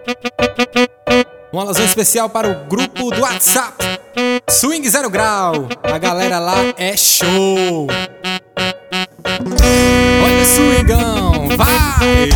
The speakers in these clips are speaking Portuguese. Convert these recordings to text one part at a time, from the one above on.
Um alusão especial para o grupo do WhatsApp Swing 0 Grau. A galera lá é show. Olha o swingão, vai!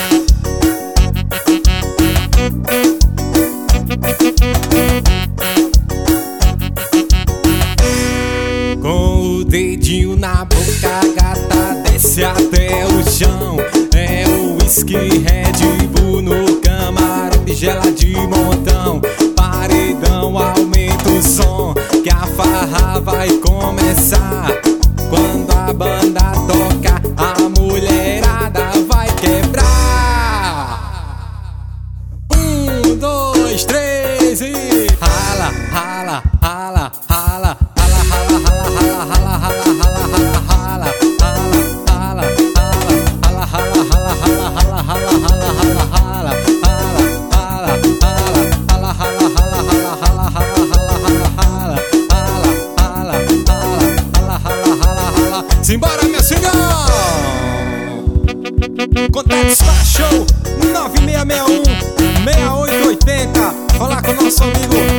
Com o dedinho na boca, a gata desce até o chão. É o whisky, Red Bull no camarote, gela de montão. Paredão, aumenta o som, que a farra vai começar. Quando a banda toca, a mulherada vai quebrar. 1, 2, 3 e rala, rala, rala, rala. Simbora, meu senhor! Contatos para show 9661-6880. Falar com o nosso amigo